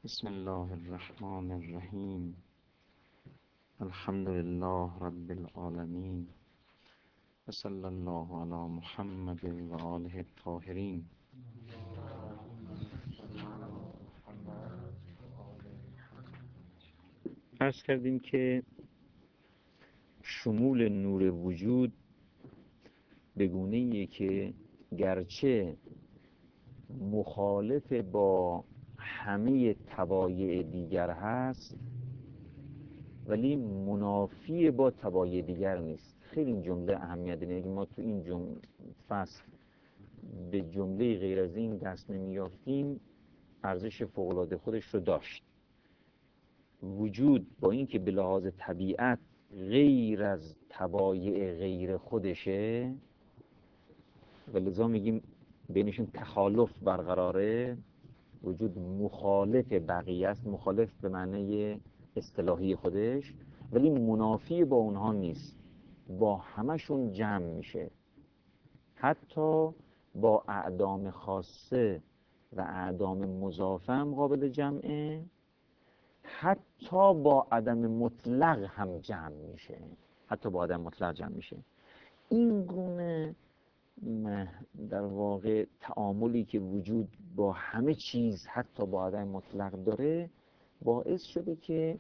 بسم الله الرحمن الرحیم. الحمد لله رب العالمین و صلی الله علی محمد و آله الطاهرین. عرض کردیم که شمول نور وجود به گونه‌ایه که گرچه مخالف با همه طبایع دیگر هست ولی منافی با طبایع دیگر نیست. خیلی این جمله اهمیت داره. اگه ما تو این فصل به جمله غیر از این دست نمیافتیم ارزش فوق‌العاده خودش رو داشت. وجود با اینکه به لحاظ طبیعت غیر از طبایع غیر خودشه و لذا میگیم بینشون تخالف برقراره، وجود مخالف بقیه است، مخالف به معنی اصطلاحی خودش، ولی منافی با اونها نیست، با همشون جمع میشه. حتی با اعدام خاصه و اعدام مضافه هم قابل جمعه، حتی با عدم مطلق هم جمع میشه. حتی با عدم مطلق جمع میشه. این گونه در واقع تعاملی که وجود با همه چیز حتی با عدم مطلق داره باعث شده که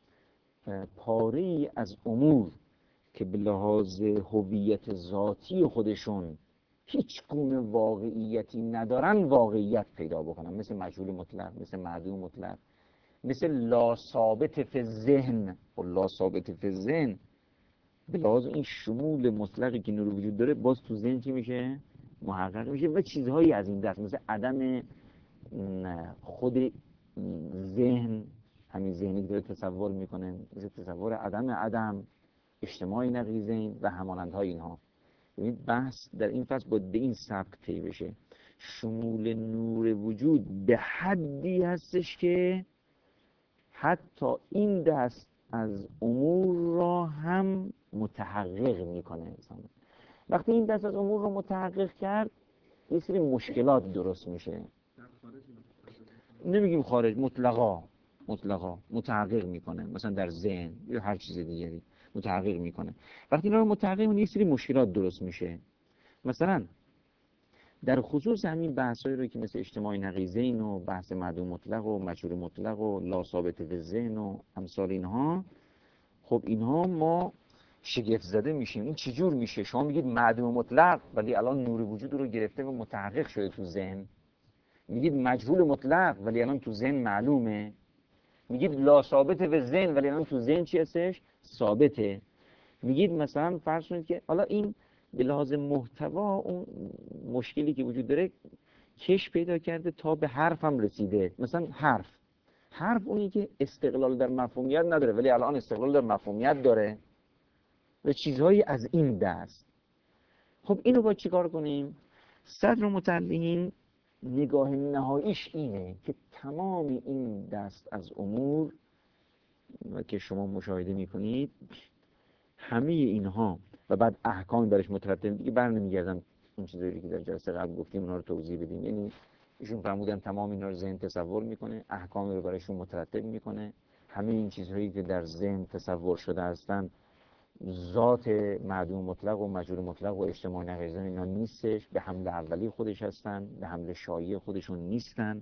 پاره‌ای از امور که به لحاظ هویت ذاتی خودشون هیچ گونه واقعیتی ندارن واقعیت پیدا بکنن، مثل مجهول مطلق، مثل معدوم مطلق، مثل لا ثابت فی الذهن. و لا ثابت فی الذهن به لحاظ این شمول مطلقی که نور وجود داره باز تو ذهن چی میشه؟ محقق میشه. و چیزهایی از این دست مثل عدم خود ذهن، همین ذهنی که داره تصور میکنه، مثل تصور عدم اجتماعی نقیضین و همانندهای اینها. ببینید بحث در این فصل باید به این سبک طی بشه. شمول نور وجود به حدی هستش که حتی این دست از امور را هم متحقق میکنه انسان. وقتی این دست از امور رو متحقق کرد یه سری مشکلات درست میشه. نمیگیم خارج، مطلقا متحقق میکنه، مثلا در ذهن یا هر چیز دیگری متحقق میکنه. وقتی اینا رو متحقق میکنه یه سری مشکلات درست میشه. مثلا در خصوص همین بحثایی رو که مثل اجتماعی نقیضین و بحث معدوم مطلق و مجهول مطلق و لا ثابت فی الذهن و امثال اینها، خب اینها ما شگفت زده میشیم. این چجور میشه؟ شما میگید معدوم مطلق ولی الان نور وجود رو گرفته و متحقق شده تو ذهن. میگید مجهول مطلق ولی الان تو ذهن معلومه. میگید لا ثابت فی الذهن ولی الان تو ذهن چی هستش؟ ثابته. میگید مثلا فرض کنید که حالا این به لحاظ محتوا اون مشکلی که وجود داره کش پیدا کرده تا به حرف هم رسیده. مثلا حرف اونی که استقلال در مفهومیت نداره ولی الان استقلال در مفهومیت داره و چیزهایی از این دست. خب اینو باید چیکار کنیم؟ صدر متعلقین نگاه نهاییش اینه که تمام این دست از امور و که شما مشاهده میکنید همه اینها و بعد احکام برش مترتب، دیگه برنمیگردم اون چیزایی که در جلسه قبل گفتیم اونها رو توضیح بدیم. یعنی ایشون فرمودن تمام اینا رو ذهن تصور میکنه، احکام رو براشون مترتب میکنه. همه این چیزهایی که در ذهن تصور شده هستن ذات معدوم مطلق و مجهول مطلق و اجتماعی نقیضین اینا نیستش، به حمل اولی خودش هستن، به حمل شایع خودشون نیستن.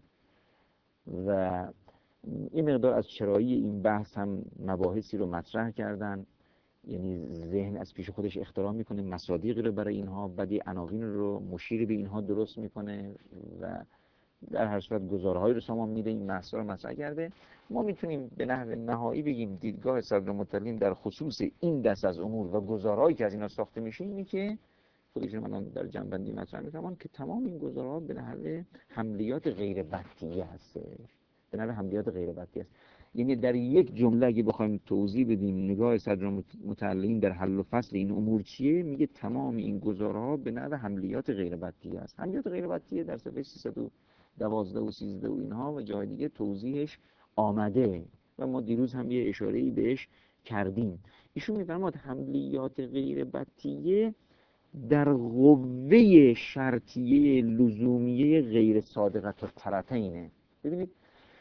و این مقدار از چرایی این بحث هم مباحثی رو مطرح کردن. یعنی ذهن از پیش خودش اختراع میکنه مصادیقی رو برای اینها، بعدی عناوین رو مشیر به اینها درست میکنه و در هر صورت گزارهایی رو سامان میده. این بحثا رو مطرح کرده. ما میتونیم به نحو نهایی بگیم دیدگاه صدر مطلقین در خصوص این دست از امور و گزارهایی که از اینا ساخته میشه اینه که خودشون من در جنبندی مطرح میکنم که تمام این گزاره‌ها به نحو حملیات غیر بطیه هستش. به نحو حملیات غیر بطیه است. یعنی در یک جمله اگه بخوایم توضیح بدیم نگاه صدر متعلقین در حل و فصل این امور چیه، میگه تمام این گزاره‌ها به نحو حملیات غیر بطیه است. حملیات غیر بطیه در صفحه 312 و 13 و اینها و جای دیگه توضیحش آمده و ما دیروز هم یه اشاره‌ای بهش کردیم. ایشون میفرماد حملیات غیر بطیه در قوه شرطیه لزومیه غیر صادقه الطرفینه. ببینید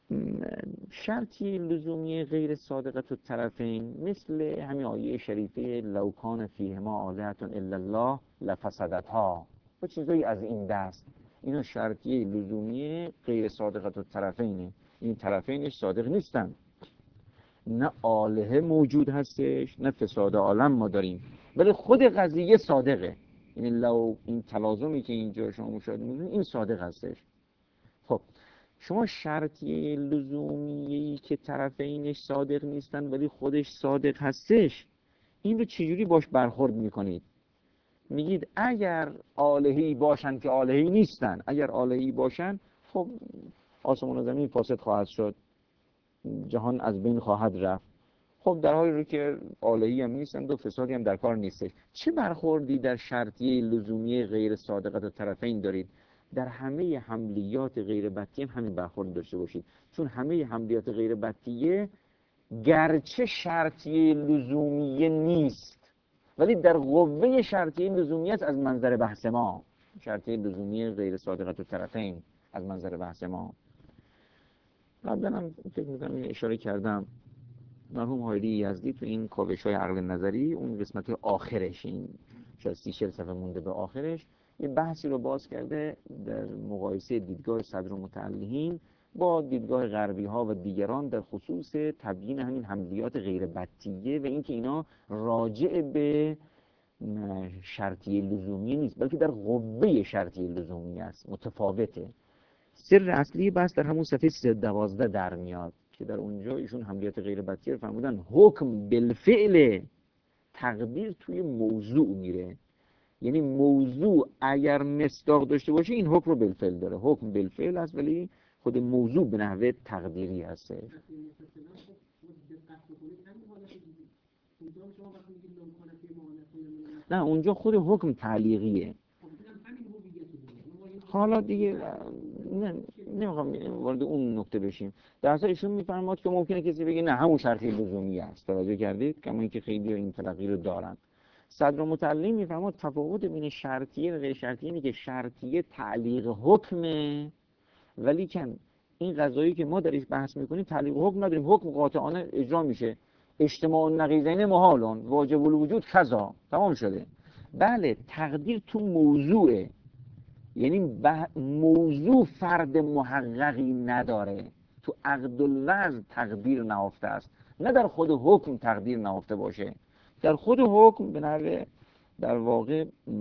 شرطی لزومی غیر صادقة الطرفین مثل همین آیه شریفه لو کان فیهما آلهة الا الله لفسدتها و چیزایی از این دست. اینا شرطی لزومی غیر صادقة الطرفینه، این طرفینش صادق نیستن، نه آلهه موجود هستش نه فساد عالم ما داریم، ولی خود قضیه صادقه. یعنی لو این تلازمی که اینجا شما مشاهده می‌کنید این صادق هستش. خب شما شرطی لزومی که طرفینش صادق نیستن ولی خودش صادق هستش، این رو چجوری باش برخورد میکنید؟ میگید اگر آلهه‌ای باشن که آلهه‌ای نیستن، اگر آلهه‌ای باشن خب آسمان و زمین فاسد خواهد شد، جهان از بین خواهد رفت. خب در حالی رو که آلهی هم نیستند و فسادی هم در کار نیستش، چه برخوردی در شرطیه لزومی غیر صادقة الطرفین دارید؟ در همه حملیات غیر بطیه هم همین برخورد داشته باشید، چون همه حملیات غیر بطیه گرچه شرطیه لزومیه نیست ولی در قوه شرطیه لزومیه است از منظر بحث ما. شرطیه لزومی غیر صادقة الطرفین از منظر بحث ما. قبلا هم فکر می‌کنم اشاره کردم، مرحوم هایری یزدی تو این کاوش‌های عقل نظری اون قسمت آخرش، این شاید 30-40 صفحه مونده به آخرش، یه بحثی رو باز کرده در مقایسه دیدگاه صدرالمتعلقین با دیدگاه غربی ها و دیگران در خصوص تبیین همین حملیات غیر بطیه و اینکه اینا راجع به شرطیه لزومی نیست بلکه در قوه شرطیه لزومی است، متفاوته. سر اصلی بحث در همون صفحه 312 در میاد که در اونجا ایشون حملیات غیر بطیه رو فرمودن حکم بالفعل، تقدیر توی موضوع میره. یعنی موضوع اگر مصداق داشته باشه این حکم رو بالفعل داره، حکم بالفعل است ولی خود موضوع به نحوه تقدیری هسته. نه اونجا خود حکم تعلیقیه. حالا دیگه نمیخوام وارد اون نکته بشیم. در اصل ایشون میفرماد که ممکنه کسی بگه نه همون شرطی لزومی است. توجه کردید؟ کما اینکه خیلی این تلقی رو دارن. صدرالمتعلقین میفرماد تفاوت بین شرطیه و غیر شرطیه اینه که شرطیه تعلیق حکمه، ولی کن این قضایی که ما درش بحث میکنیم تعلیق حکم نداریم، حکم قاطعانه اجرا میشه. اجتماع النقیضین محالون واجب الوجود کذا، تمام شده. بله تقدیر تو موضوعه، یعنی موضوع فرد محققی نداره، تو عقد الوضع تقدیر نهفته است، نه در خود حکم تقدیر نهفته باشه. در خود حکم به نحو در واقع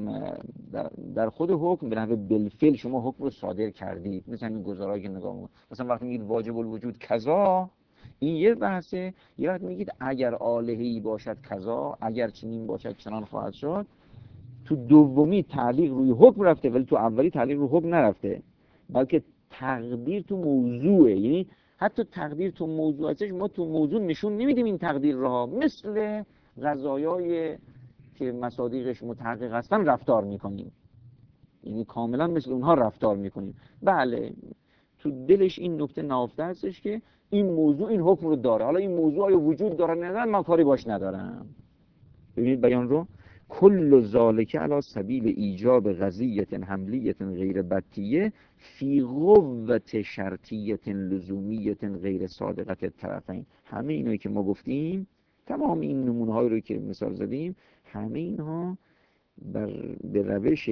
در خود حکم به نحو بالفعل شما حکم رو صادر کردید، مثلا این گزارایی که نگاه می‌کنید، مثلا وقتی میگید واجب الوجود کذا این یه بحثه، یه وقت میگید اگر آلهه‌ای باشد کذا، اگر چنین باشد چنان خواهد شد. تو دومی تعلیق روی حکم رفته ولی تو اولی تعلیق روی حکم نرفته، بلکه تقدیر تو موضوعه. یعنی حتی تقدیر تو موضوع هستش، ما تو موضوع نشون نمیدیم این تقدیر را، مثل قضایای که مصادیقش متحقق هستن رفتار میکنیم، یعنی کاملا مثل اونها رفتار میکنیم. بله تو دلش این نکته نهفته هستش که این موضوع این حکم رو داره، حالا این موضوع آیا وجود داره نداره من کاری باش ندارم. ببینید بیان رو، کل ذالک علی سبیل ایجاب قضیه حملیه غیر بطیه فی قوة شرطیه لزومیه غیر صادقه الطرفین. همه اینایی که ما گفتیم، تمام این نمونه هایی رو که مثال زدیم، همه اینها به روش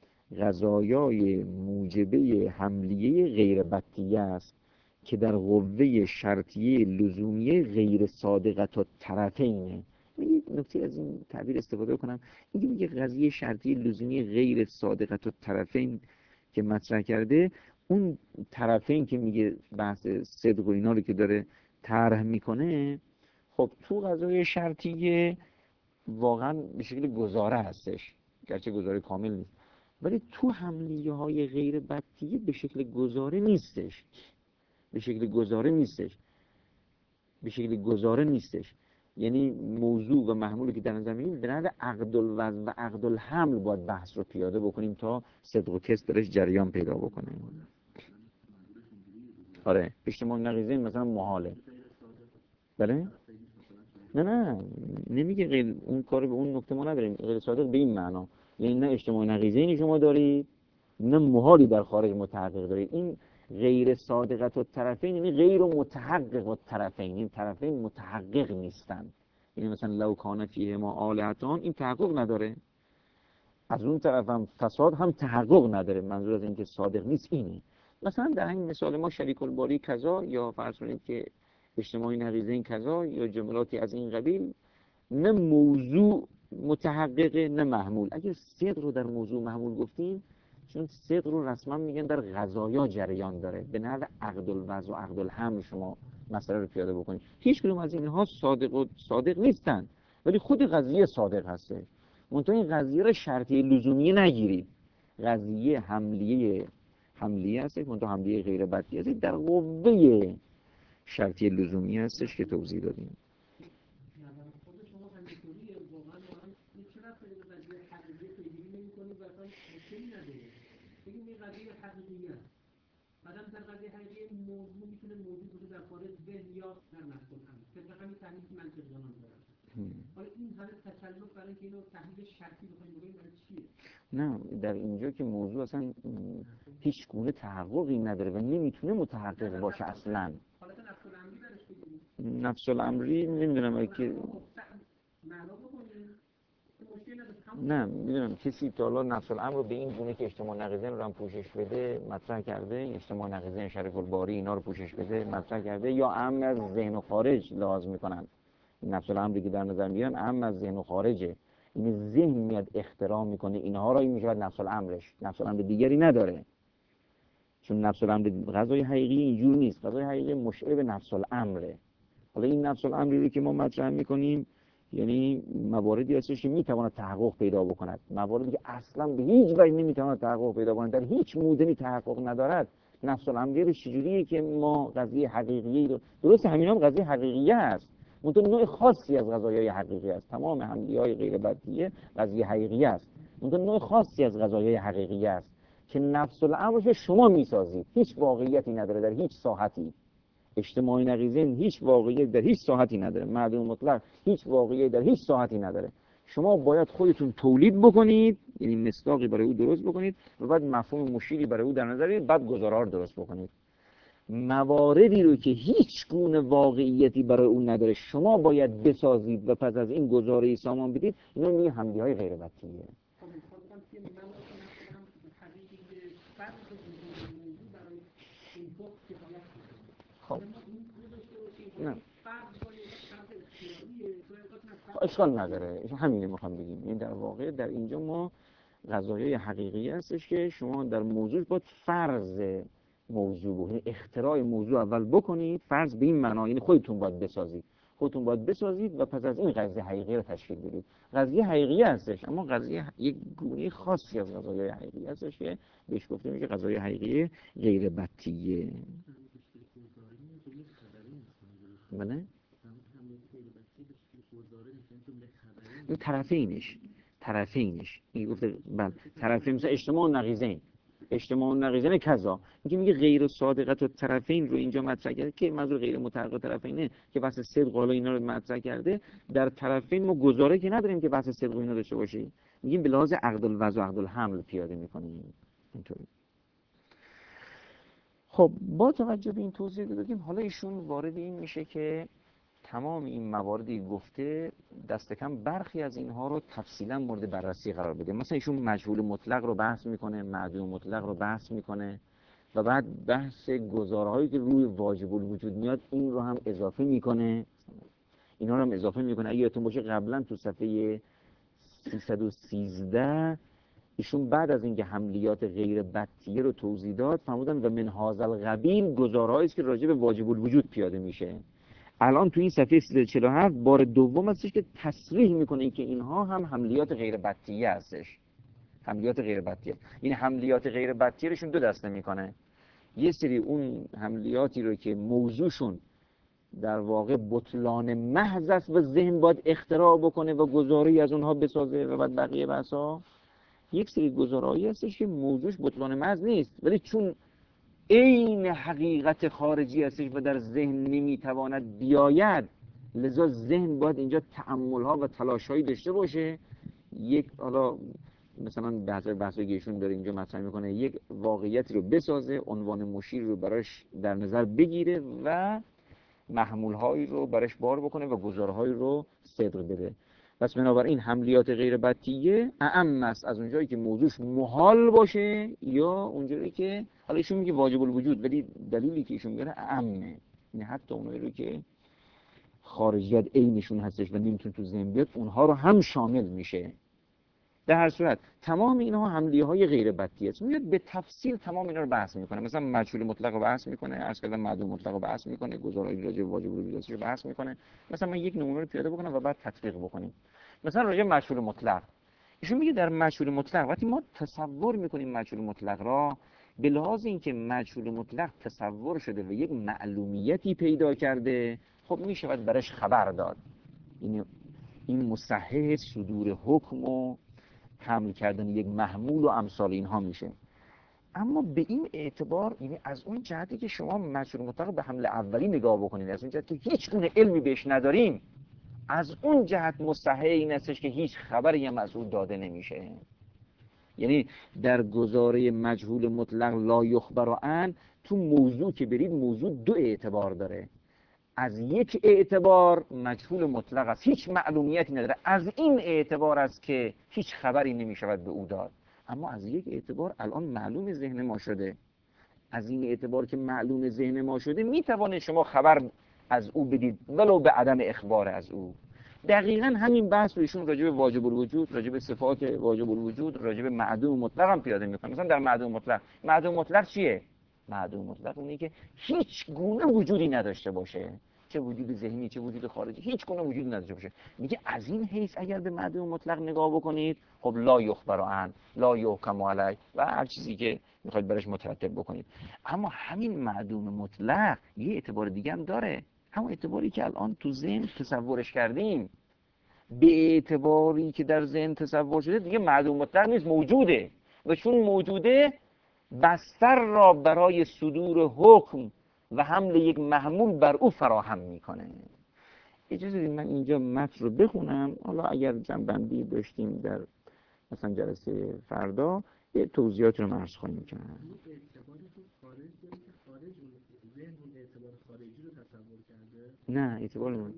قضایای موجبه حملیه غیر بطیه است که در قوه شرطیه لزومیه غیر صادقه الطرفینه. یک نکته از این تعبیر استفاده کنم، اینکه میگه قضیه شرطی لزومی غیر صادقة الطرفین که مطرح کرده، اون طرفین که میگه بحث صدق و اینا رو که داره طرح میکنه، خب تو قضیه شرطی واقعا به شکل گزاره هستش، گرچه گزاره کامل نیست، ولی تو حملیه های غیر بطیه به شکل گزاره نیستش، به شکل گزاره نیستش. یعنی موضوع و محمولی که در نظر میگیریم به نحو عقد الوضع و عقد الحمل باید بحث رو پیاده بکنیم تا صدق و کذب درش جریان پیدا بکنه. آره اجتماع نقیضین مثلا محاله. بله نه نمیگه غیر، اون کار به اون نکته ما نداریم، غیر صادق به این معنا، یعنی نه اجتماع نقیضین شما دارید نه محالی در خارج متحقق دارید. این غیر صادقت الطرفین یعنی غیر متحقق الطرفین، این طرفین متحقق نیستن. یعنی مثلا لو کان فیهما آلهتان، این تحقق نداره. از اون طرف هم فساد هم تحقق نداره. منظور از این که صادق نیست اینه. مثلا در این مثال ما شریک الباری کذا، یا فرض کنید که اجتماعی نقیضین کذا، یا جملاتی از این قبیل، نه موضوع متحققه نه محمول. اگر صدق رو در موضوع محمول گفتیم، چون صدق رو رسما میگن در قضایا جریان داره، به نحو عقد الوضع و عقد الحمل شما مسئله رو پیاده بکنید. هیچ کدوم از اینها صادق نیستن، ولی خود قضیه صادق هسته. منتها این قضیه رو شرطی لزومی نگیرید. قضیه حملیه هست، منتها حملیه غیر بدی هست، در قوه شرطی لزومی هستش که توضیح دادیم. بعدم در قضیه حقیقی موضوع میتونه موجود باشه در خارج ذهن یا در مفهوم هم. طبق همین تحلیلی که منطق جانان دارم. حالا این همه تکلف برای اینکه اینو تحلیل شرطی بخوایم بگیم برای چیه؟ نه، در اینجا که موضوع اصلا هیچ گونه تحققی نداره و نمیتونه متحقق باشه اصلا. حالت نفس الامری برش بگیم. نفس الامری نمیدونم اگه معنا بکنیم. نه میدونم کسی تا حالا نفس الامر رو به این گونه که اجتماع نقیضین رو هم پوشش بده مطرح کرده، اجتماع نقیضین شریف الباری اینا رو پوشش بده مطرح کرده، یا اهم از ذهن و خارج لحاظ میکنن؟ نفس الامری که در نظر میگیرن اهم از ذهن و خارجه. این ذهن میاد اختراع میکنه اینها رو، این میشه نفس الامرش. نفس الامر دیگری نداره، چون نفس الامر غذای حقیقی اینجور نیست. غذای حقیقی مشابه به نفس الامره. حالا این نفس الامری رو که ما مطرح میکنیم یعنی مواردی هستش که میتواند تحقق پیدا بکند، مواردی که اصلا به هیچ وجه نمیتواند تحقق پیدا کند، در هیچ مودنی تحقق ندارد. نفس الامر چجوریه که ما قضیه حقیقی رو، درست همین هم قضیه حقیقیه است، منتها نوع خاصی از قضایای حقیقی است. تمام حملیه‌های غیر بدیه قضیه حقیقی است، منتها نوع خاصی از قضایای حقیقی است که نفس الامر شما میسازید. هیچ واقعیتی نداره در هیچ ساحتی. اجتماعی نقیضین هیچ واقعیت در هیچ ساحتی نداره. معدوم مطلق هیچ واقعیت در هیچ ساحتی نداره. شما باید خودتون تولید بکنید، یعنی مصداقی برای او درست بکنید و بعد مفهوم مشیری برای او در نظر بگیرید، بعد گزارا رو درست بکنید. مواردی رو که هیچ گونه واقعیتی برای اون نداره شما باید بسازید و پس از این گزاره سامان بدید. اینا میگه حملیه‌های غیر بدیهیه. خب نه اشکال نداره، همینه میخوام بگیم. این در واقع در اینجا ما قضایای حقیقی هستش که شما در موضوع باید فرض موضوع و اختراع موضوع اول بکنید. فرض به این معنا یعنی خودتون باید بسازید و پس از این قضیه حقیقی رو تشکیل بدید. قضیه حقیقی هستش، اما قضیه یک گونه خاصی از قضایای حقیقی هستش که بهش گفته میشه قضایای حقیقی غیر بدیهیه. بله؟ این طرفینش این گفته بله طرفین، مثلا اجتماع نقیضین کذا، اینکه میگه غیر صادقت و طرفین رو اینجا مطرح کرده که منظور غیر متحقق طرفینه که بحث صدق حالا اینا رو مطرح کرده. در طرفین ما گزاره که نداریم که بحث صدق اینا داشته باشیم، میگیم به لحاظ عقد الوضع و عقد الحمل پیاده میکنیم اینطوری. خب با توجه به این توضیح دادیم، حالا ایشون وارد این میشه که تمام این مواردی گفته دست کم برخی از اینها رو تفصیلا مورد بررسی قرار بده. مثلا ایشون مجهول مطلق رو بحث میکنه، معدوم مطلق رو بحث میکنه و بعد بحث گزارهایی که روی واجب الوجود میاد این رو هم اضافه میکنه. اینا رو هم اضافه میکنه. اگه یادتون باشه قبلا تو صفحه 313 ایشون بعد از اینکه حملیات غیر بدیهیه رو توضیح داد فرمودن و من هذا القبیل گزارهایی است که راجع به واجب الوجود پیاده میشه. الان تو این صفحه 347 بار دوم هستش که تصریح میکنه که اینها هم حملیات غیر بدیهیه هستش. حملیات غیر بدیهیه. این حملیات غیر بدیهیه رشون دو دسته میکنه. یه سری اون حملیاتی رو که موضوعشون در واقع بطلان محض است و ذهن باید اختراع بکنه و گزاره‌ای از اونها بسازه و بعد بقیه بحثا. یک سری گزاره‌ای هستش که موضوعش بطلان محض نیست ولی چون این حقیقت خارجی هستش و در ذهن نمیتواند بیاید، لذا ذهن باید اینجا تأمل‌ها و تلاش‌هایی داشته باشه. یک حالا مثلا بحثی که ایشون داره اینجا مطرح میکنه، یک واقعیتی رو بسازه، عنوان مشیر رو براش در نظر بگیره و محمول‌هایی رو براش بار بکنه و گزارهایی رو صدق بده. پس بنابراین حملیات غیر بدیهیه اعم است از اونجایی که موضوعش محال باشه یا اونجایی که حالا ایشون میگه واجب الوجود، ولی دلیلی که ایشون میگه اعمه، یعنی حتی اونایی رو که خارجیت عینشون هستش و نمیتونه تو ذهن بیاد اونها رو هم شامل میشه. در هر صورت تمام اینها حمله های غیر بدیهی است. میاد به تفصیل تمام اینا رو بحث میکنه، مثلا مجهول مطلق رو بحث میکنه، عرض کردم معدوم مطلق رو بحث میکنه، گزارهای راجع به واجب الوجود رو بحث میکنه. مثلا من یک نمونه رو پیاده بکنم و بعد تطبیق بکنیم. مثلا راجع به مجهول مطلق ایشون میگه در مجهول مطلق وقتی ما تصور میکنیم مجهول مطلق را، به لحاظ اینکه مجهول مطلق تصور شده و یک معلومیتی پیدا کرده، خب میشود برش خبر داد. این مصحح صدور حکم و حمل کردن یک محمول و امثال اینها میشه. اما به این اعتبار، یعنی از اون جهتی که شما مجهول مطلق به حمل اولی نگاه بکنید، از اون جهت که هیچ گونه علمی بهش نداریم، از اون جهت مصحح این هستش که هیچ خبری هم از اون داده نمیشه. یعنی در گزاره مجهول مطلق لا یخبر عن، تو موضوع که برید موضوع دو اعتبار داره. از یک اعتبار مجهول مطلق است، هیچ معلومیتی نداره، از این اعتبار است که هیچ خبری نمیشود به او داد. اما از یک اعتبار الان معلوم ذهن ما شده، از این اعتبار که معلوم ذهن ما شده میتوانید شما خبر از او بدید ولو به عدم اخبار از او. دقیقاً همین بحث رو ایشون راجع به واجب الوجود، راجع به صفات واجب الوجود، راجع به معدوم مطلق هم پیاده میکنه. مثلا در معدوم مطلق چیه؟ معدوم مطلق اونی که هیچ گونه وجودی نداشته باشه، چه وجود ذهنی چه وجود خارجی، هیچ گونه وجودی نداشته باشه. میگه از این حیث اگر به معدوم مطلق نگاه بکنید، خب لا یخبر عن، لا یحکم علی و هر چیزی که میخواید برش مترتب بکنید. اما همین معدوم مطلق یه اعتبار دیگه هم داره، همون اعتباری که الان تو ذهن تصورش کردیم. به اعتباری که در ذهن تصور شده دیگه معدوم مطلق نیست، موجوده، و چون موجوده بستر را برای صدور حکم و حمل یک محمول بر او فراهم میکنه. اجازه بدید من اینجا متن رو بخونم، حالا اگر جنبندی داشتیم در مثلا جلسه فردا یه توضیحات رو عرض خواهیم کرد. نه اعتبار خود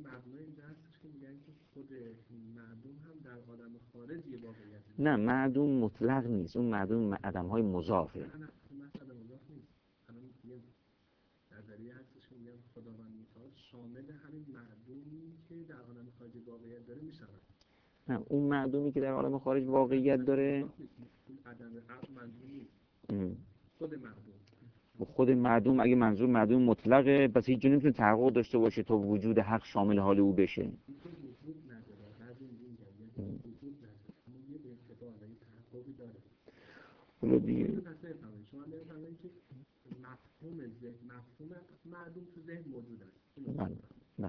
معدوم هم در عالم خارج یه واقعیت. نه معدوم مطلق نیست، اون معدوم عدم های مضافه. نه مثلا مضاف نیست. الان یه نظریه هستش که میگن خداوند میخواد شامل همین معدومی که در عالم خارج واقعیت داره میشود. نه اون معدومی که در عالم خارج واقعیت داره عدم معدوم نیست. خود معدوم اگه منظور معدوم مطلقه پس هیچ جا نمیتونه تحقق داشته باشه تا وجود حق شامل حال او بشه. حالا دیگه مفهوم معدوم تو ذهن موجود است. بله.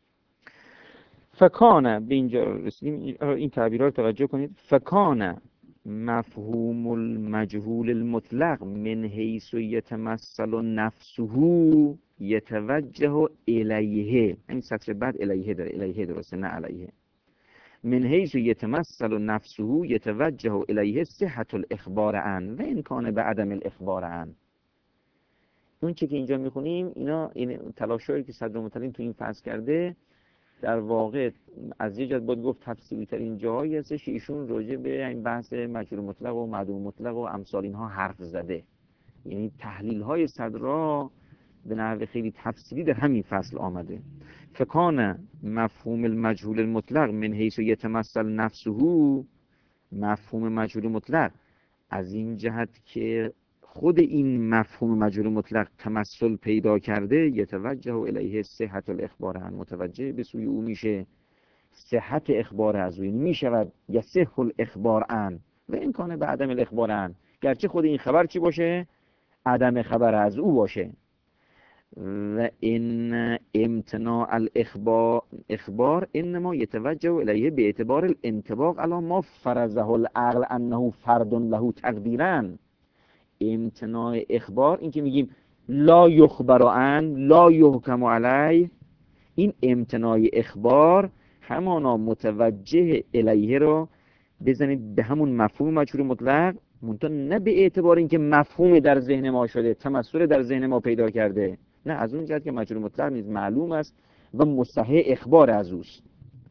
فکانه به اینجا رسیدیم، این تعبیرات توجه کنید. فکانه مفهوم المجهول المطلق من حیث یتمثل نفسه یتوجه الیه، این سطر بعد الیه داره، الیه درسته نه علیه. من حیث یتمثل نفسه یتوجه الیه صحت الاخبار عن و ان کان بعدم الاخبار عن. اون چی که اینجا میخونیم اینا این تلاشایی که صدرالمطلعین تو این فصل کرده در واقع از یه جهت باید گفت تفصیلی ترین جاهایی هستش که ایشون راجع به این بحث مجهول مطلق و معدوم مطلق و امثال اینها حرف زده. یعنی تحلیل های صدرا به نحو خیلی تفصیلی در همین فصل آمده. فکان مفهوم المجهول المطلق من حیث یتمثل نفسه، مفهوم مجهول مطلق از این جهت که خود این مفهوم مجهول مطلق تمثل پیدا کرده، یتوجه الیه صحت الاخبار عن، متوجه به سوی او میشه صحت اخبار از او، یعنی میشود یصح الاخبار عن و این کانه به عدم الاخبار عن، گرچه خود این خبر چی باشه؟ عدم خبر از او باشه. و این امتناع الاخبار انما یتوجه الیه به اعتبار الانطباق علی ما فرضه العقل انه فرد له تقدیرا. امتناع اخبار این که میگیم لا یخبر عن لا یحکم علی، این امتناع اخبار همانا متوجه الیه را بزنید به همون مفهوم مجهول مطلق، منتها نه به اعتبار اینکه مفهومی در ذهن ما شده، تمثل در ذهن ما پیدا کرده، نه از اون جهت که مجهول مطلق نیز معلوم است و مستحی اخبار از اوست.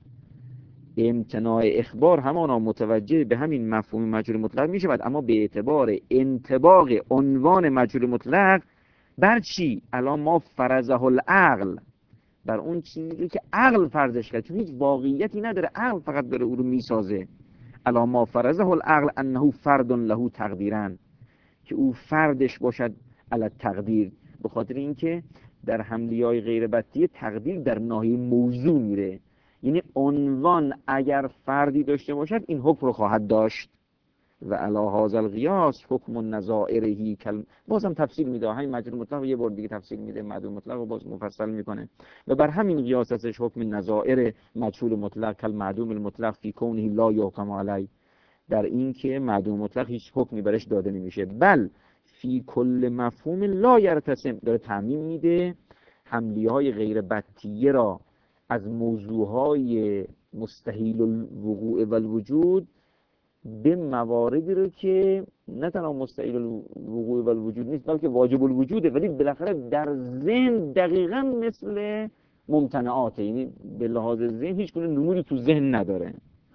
امتناع اخبار همانا متوجه به همین مفهوم مجهول مطلق می شود، اما به اعتبار انطباق عنوان مجهول مطلق بر چی؟ الان ما فرضه العقل، بر اون چیزی که عقل فرضش کرد، چون هیچ واقعیتی نداره، عقل فقط داره او رو میسازه. الان ما فرضه العقل انه فرد له تقدیرن، که او فردش باشد علی تقدیر، به خاطر اینکه در حملیه‌های غیر بطیه تقدیر در ناحیه موضوع میره، یعنی عنوان اگر فردی داشته باشد این حکم رو خواهد داشت. و علی هذا القیاس حکم نظائره بازم تفصیل میده، همین مجهول مطلق یه بار دیگه تفصیل میده، معدوم مطلق رو باز مفصل میکنه و بر همین قیاس ازش حکم نظائر مجهول مطلق کل معدوم المطلق فی کونه لا یحکم علی، در این که معدوم مطلق هیچ حکمی برش داده نمیشه، بل فی کل مفهوم لا یرتسم، داره تعمیم میده حملیه های غیر بطیه را از موضوعهای مستحیل الوقوع و الوجود به مواردی رو که نه تنها مستحیل الوقوع و الوجود نیست بلکه واجب الوجوده، ولی بالاخره در ذهن دقیقاً مثل ممتنعاته، یعنی به لحاظ ذهن هیچ گونه نمودی تو ذهن نداره.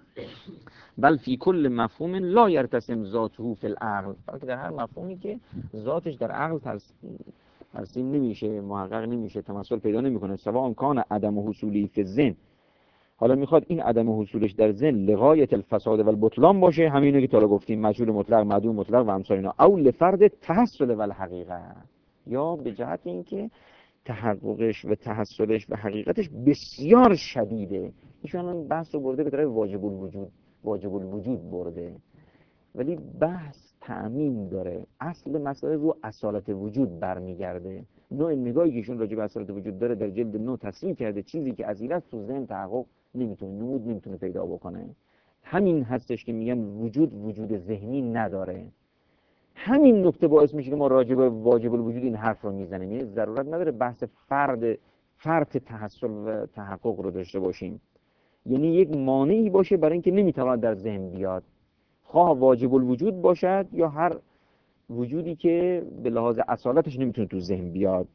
بل فی کل مفهوم لا یرتسم ذاته فی العقل، بلکه در هر مفهومی که ذاتش در عقل ترسیم نمیشه، محقق نمیشه، تمثل پیدا نمیکنه، سواء کان عدم حصولی فی الذهن، حالا میخواد این عدم حصولش در ذهن لغایت الفساد و البطلان باشه، همینو که تا الان گفتیم مجهول مطلق، معدوم مطلق و امثال اینا، او لفرد تحصل و الحقیقه، یا به جهت اینکه تحققش و تحصلش و حقیقتش بسیار شدیده. ایشون بحث رو برده به طرف واجب الوجود برده، ولی بحث تعمیم داره، اصل مسئله رو اصالت وجود برمیگرده. نوع نگاهی که ایشون راجع به اصالت وجود داره در جلد 9 تصریح کرده، چیزی که از این تو ذهن تحقق نمیتونه، نمود نمیتونه پیدا بکنه. همین هستش که میگن وجود ذهنی نداره. همین نکته باعث میشه که ما راجع به واجب الوجود این حرف رو میزنیم، یعنی ضرورت نداره بحث فرد تحصل و تحقق رو داشته باشیم، یعنی یک مانعی باشه برای اینکه نمیتواند در ذهن بیاد، خواه واجب الوجود باشد یا هر وجودی که به لحاظ اصالتش نمیتونه تو ذهن بیاد.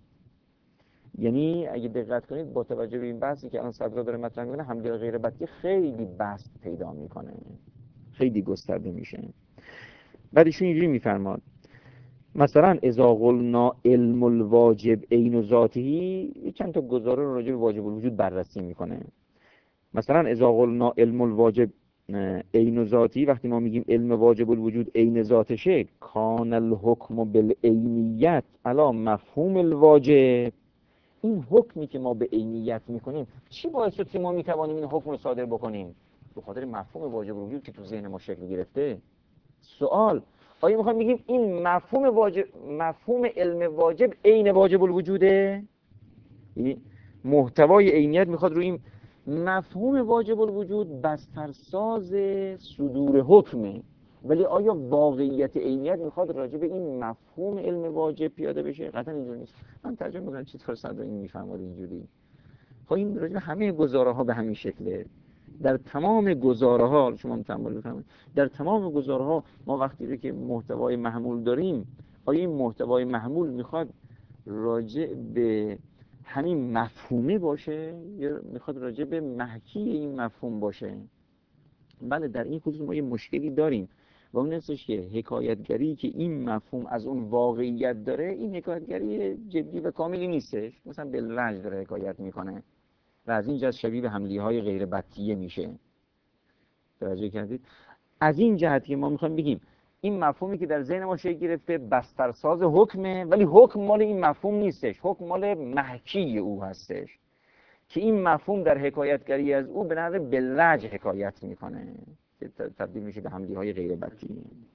یعنی اگه دقت کنید با توجه به این بحثی که الان صدرا داره مطرح میکنه، حمله غیر بطی خیلی بحث پیدا میکنه، خیلی گسترده میشه. بعد ایشون اینجوری میفرماد مثلا اذا قلنا علم الواجب عین ذاتی، چند تا گزاره رو راجع به واجب الوجود بررسی میکنه. مثلا اذا قلنا علم الواجب عین ذاتی، وقتی ما میگیم علم واجب الوجود عین ذاتشه، کان الحکم بالعینیت علی مفهوم الواجب، این حکمی که ما به عینیت میکنیم چی باعث شد که ما میتوانیم این حکم رو صادر بکنیم؟ به خاطر مفهوم واجب الوجود که تو ذهن ما شکل گرفته. سوال، آیا میخوام بگیم این مفهوم علم واجب عین واجب الوجوده؟ یعنی محتوای عینیت میخواد روی این مفهوم واجب الوجود بسترساز صدور حکمه، ولی آیا واقعیت عینیت میخواد راجع به این مفهوم علم واجب پیاده بشه؟ قطعا اینجوری نیست. من ترجمه میکنم چطور صدر این میفهمید اینجوری. خب این راجع به همه گزاره ها به همین شکله. در تمام گزاره ها شما تأمل بفرمایید، در تمام گزاره ها ما وقتی رو که محتوای محمول داریم، آیا این محتوای محمول میخواد راجع به همین مفهومه باشه یا میخواد راجع به محکی این مفهوم باشه؟ بله، در این خصوص ما یه مشکلی داریم و اون هستش که حکایتگری که این مفهوم از اون واقعیت داره، این حکایتگری جدی و کاملی نیستش، مثلا بالرنج داره حکایت میکنه و از این جهت شبیه به حملیه های غیر بطیه میشه. توجه کردید؟ از این جهت که ما میخوایم بگیم این مفهومی که در ذهن ما شکل گرفته بسترساز حکمه، ولی حکم مال این مفهوم نیستش، حکم مال محکی او هستش که این مفهوم در حکایتگری از او به نحو بالرجع حکایت میکنه که تبدیل میشه به حملیه های غیر بطیه.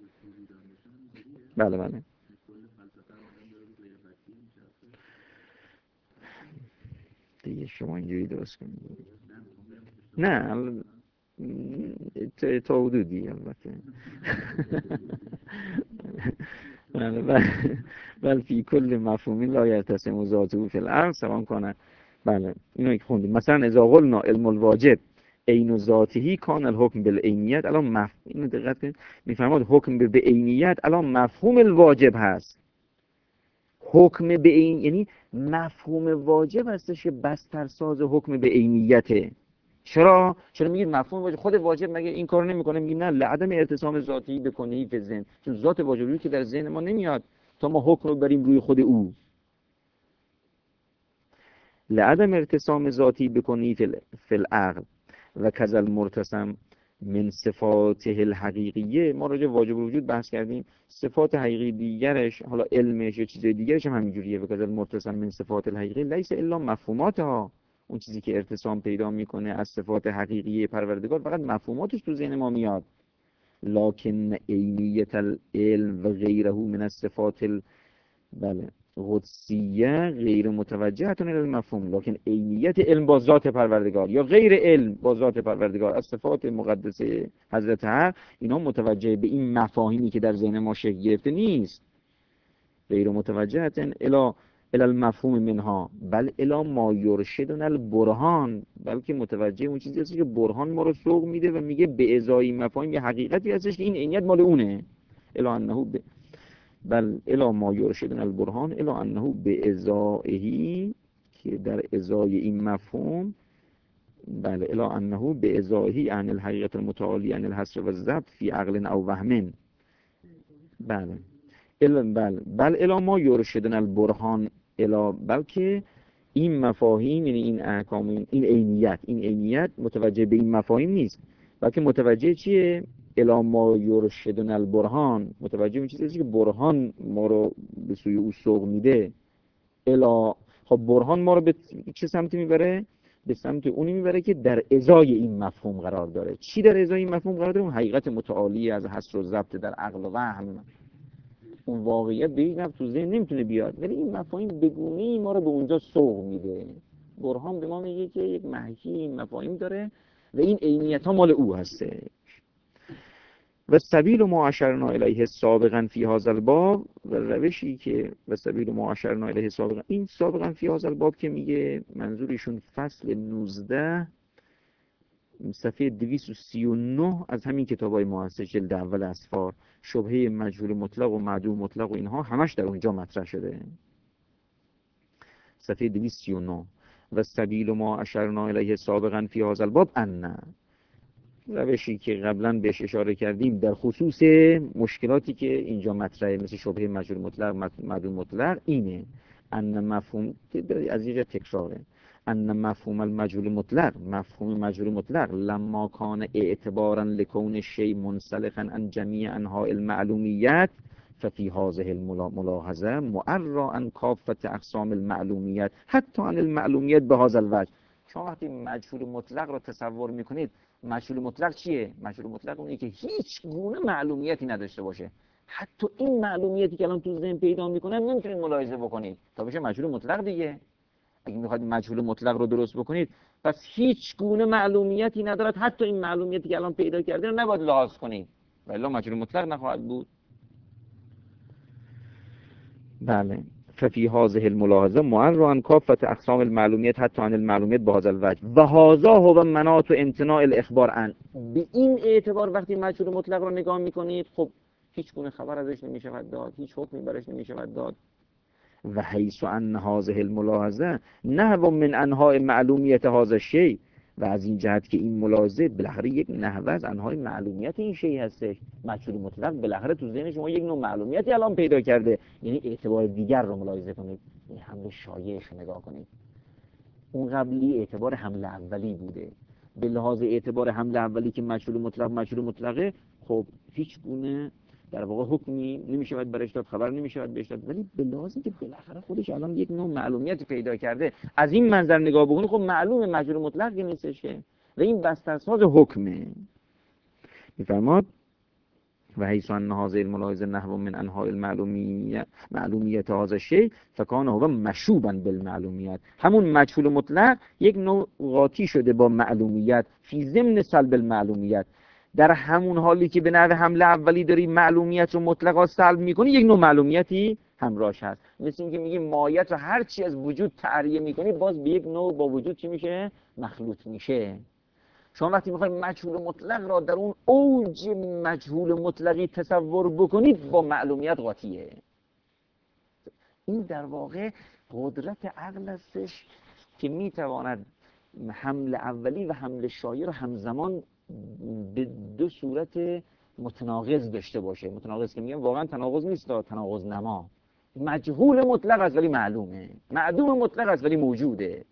بله بله. دیگه شما اینجوری درست کنید. نه تا حدودی البته. بل فی کل مفهومی لا یرتسم ذاته فی الارض سواء کنه. بله اینو که خوندیم. مثلا اذا قلنا علم الواجب عین ذاته کان الحکم بالعینیت. الان اینو دقت کنید، میفرماد حکم به عینیت الان مفهوم الواجب هست. حکم به عین یعنی مفهوم واجب هستش که بسترساز حکم به عینیته. چرا میگید مفهوم واجب؟ خود واجب مگه این کارو نمیکنه؟ میگید نه، لعدم ارتسام ذاتی بکنی فی ذهن، چون ذات واجب روی که در ذهن ما نمیاد تا ما حکم رو بریم روی خود او. لعدم ارتسام ذاتی بکنی فی العقل و کذل مرتسم من صفاته الحقیقیه. ما راجع واجب الوجود بحث کردیم، صفات حقیقی دیگرش، حالا علمش یا چیزای دیگرش هم همینجوریه. و کذل مرتسم من صفات الحقیقی لیس الا مفهوماتها. اون چیزی که ارتسام پیدا میکنه از صفات حقیقی پروردگار فقط مفهوماتش تو ذهن ما میاد. لکن عینیت العلم و غیره من الصفات بله قدسیه غیر متوجهتون الى المفهوم. لکن عینیت علم با ذات پروردگار یا غیر علم با ذات پروردگار از صفات مقدسه حضرت حق، اینا متوجه به این مفاهیمی که در ذهن ما شکل گرفته نیست. غیر متوجهتن الى المفهوم منها بل الی ما یرشدنا البرهان، بلکه متوجه اون چیزی هست که برهان ما رو سوق میده و میگه به ازای مفاهیم یه حقیقتی هستش که این عینیت مال اونه. الی انه بل الی ما یرشدنا البرهان الی انه به ازایه، که در ازای این مفهوم بله الی انه به ازایه عن الحقیقت المتعالی عن الحصر و الضبط فی عقل او وهم. بله بل الی ما یرشدنا البرهان الی، بلکه این مفاهیم یعنی این احکام این عینیت متوجه به این مفاهیم نیست، بلکه متوجه چیه؟ الی ما یرشدنا البرهان، متوجه این چیزی که برهان ما رو به سوی او سوق میده. الی خب برهان ما رو به چه سمتی میبره؟ به سمت اونی میبره که در ازای این مفهوم قرار داره. چی در ازای این مفهوم قرار داره؟ اون حقیقت متعالی از حصر و ضبط در عقل و وهم. اون واقعیت به این تو ذهن نمیتونه بیاد، ولی این مفاهیم بگونی ما رو به اونجا سوق میده. برهان به ما میگه که یک محکی این مفاهیم داره و این عینیت ها مال او هسته. و سبیل ما اشرنا الیه سابقا فی هذا الباب، و روشی که و سبیل ما اشرنا الیه سابقا، این سابقا فی هذا الباب که میگه منظورشون فصل 19 صفحه 239 از همین کتابای مؤسس جلد اول اسفار، شبهه مجهول مطلق و معدوم مطلق و اینها همش در اونجا مطرح شده. صفحه 239 و سبیل ما اشرنا الیه سابقا فی هذا الباب ان، روشی که قبلا بهش اشاره کردیم در خصوص مشکلاتی که اینجا مطرحه مثل شبهه مجهول مطلق معدوم مطلق اینه ان مفهوم از اینجا تکراره ان مفهوم المجهول مطلق، مفهوم مجهول مطلق لما کان اعتبارا لکون شیء منسلخا عن جمیع انواع المعلومیت ففي هذه الملاحظه معرا عن کافه اقسام المعلومیت حتی عن المعلومیت به هذا الوجه. شما وقتی مجهول مطلق رو تصور میکنید، مجهول مطلق چیه؟ مجهول مطلق اونه که هیچ گونه معلومیتی نداشته باشه، حتی این معلومیتی که الان تو ذهن پیدا میکنه نمیتونید ملاحظه بکنید تا بشه مجهول مطلق دیگه. اگه میخواید مجهول مطلق رو درست بکنید پس هیچ گونه معلومیتی ندارد، حتی این معلومیتی که الان پیدا کرده رو نباید لحاظ کنید و الا مجهول مطلق نخواهد بود. بله ففي هذه الملاحظه معرا عن کافه اقسام المعلومیت حتی عن المعلومیت به هذا الوجه و هذا هو مناط امتناع الاخبار عن. به این اعتبار وقتی مجهول مطلق رو نگاه میکنید خب هیچ گونه خبر ازش نمیشود داد، هیچ حکمی برش نمیشود داد. و حیث ان هذه الملاحظه نحو من انواع معلومیت هذا الشیء، و از این جهت که این ملاحظه بالاخره یک نحوه از انواع معلومیت این شیء هستش. مجهول مطلق بالاخره تو ذهن شما یک نوع معلومیتی الان پیدا کرده، یعنی اعتبار دیگر رو ملاحظه کنید. این حمل شایعش رو نگاه کنید. اون قبلی اعتبار حمل اولی بوده، به لحاظ اعتبار حمل اولی که مجهول مطلقه، خب هیچ گونه در واقع حکمی نمیشود برش داد، خبر نمیشود بهش داد، ولی به لحاظی که بالاخره خودش الان یک نوع معلومیت پیدا کرده، از این منظر نگاه بکنید خب معلومه مجهول مطلق نیستش که، و این بسترساز حکمه. میفرماد و حیث ان هذه الملاحظه نحو من انواع معلومیت هذا الشیء فکان هو مشوبا بالمعلومیت، همون مجهول مطلق یک نوع قاطی شده با معلومیت فی ضمن سلب المعلومیت، در همون حالی که به نحو حمله اولی داری معلومیت رو مطلقا سلب میکنی یک نوع معلومیتی همراهش هست. مثل اینکه میگی مایت رو هر چی از وجود تعریه میکنی باز به یک نوع با وجود چی میشه؟ مخلوط میشه. شما وقتی میخواید مجهول مطلق را در اون اوج مجهول مطلقی تصور بکنید با معلومیت قاطیه. این در واقع قدرت عقل هستش که میتواند حمل اولی و حمل شایع رو همزمان به دو صورت متناقض داشته باشه. متناقض که میگم واقعا تناقض نیست، تناقض نما. مجهول مطلق است ولی معلومه، معدوم مطلق است ولی موجوده.